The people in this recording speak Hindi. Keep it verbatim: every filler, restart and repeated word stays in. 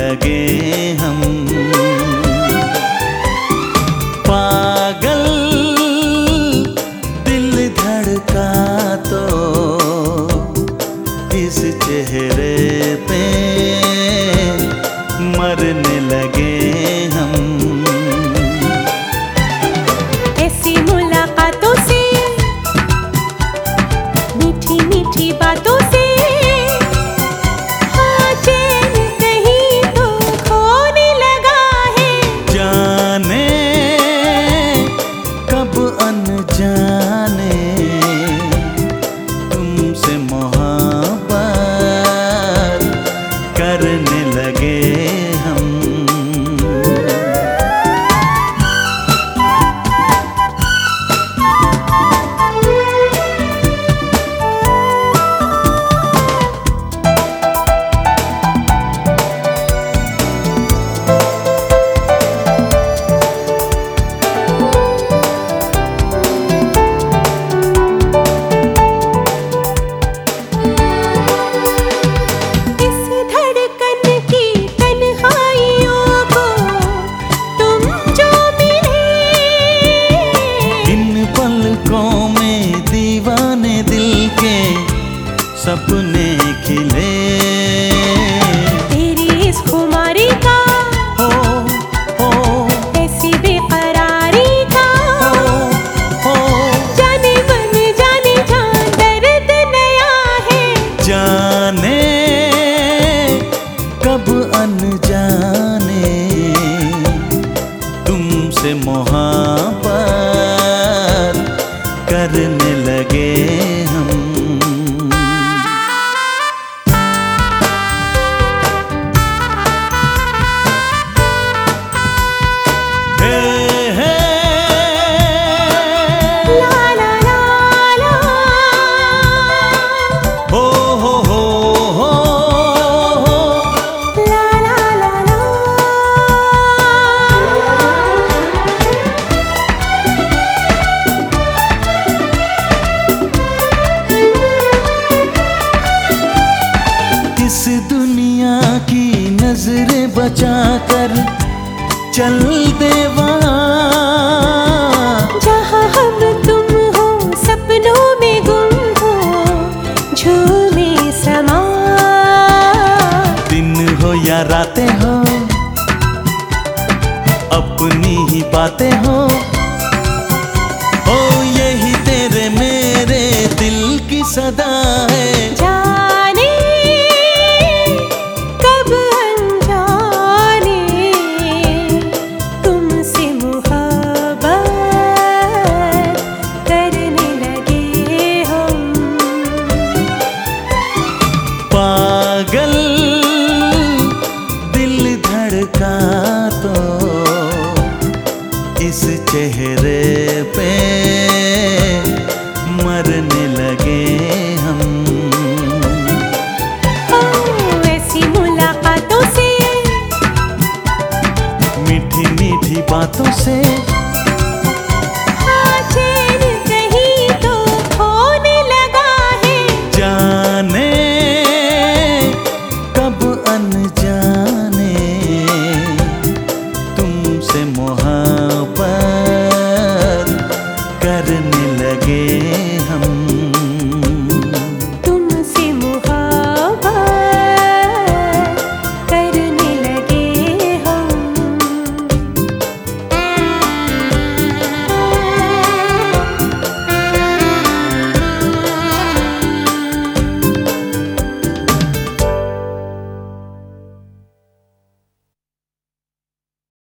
लगे हम। पागल दिल धड़का तो इस चेहरे पे मरने लगे हम। ऐसी मुलाकातों से, मीठी मीठी बातों से हाँ चैन कहीं तो खोने लगा है। जाने कब अनजाने तुमसे मोहब्बत करने लगे हम। दीवाने दिल के सपने खिले। तेरी इस खुमारी का हो हो ऐसी बेकरारी का हो हो जाने मन जाने जान दर्द नया है। जाने कब अनजाने तुमसे मोहब्बत करने लगे हम। हे हे ला ला ला ला हो हो हो हो हो ला ला ला ला। इस दुनिया की नजरें बचाकर चल दे वहाँ जहाँ हम तुम हो सपनों में गुम हो झूमे समा। दिन हो या रातें हो अपनी ही बातें हो ओ यही तेरे मेरे दिल की सदा है। जाने कब अनजाने तुमसे मुहब्बत करने लगे हम। पागल दिल धड़का तो इस चेहरे पे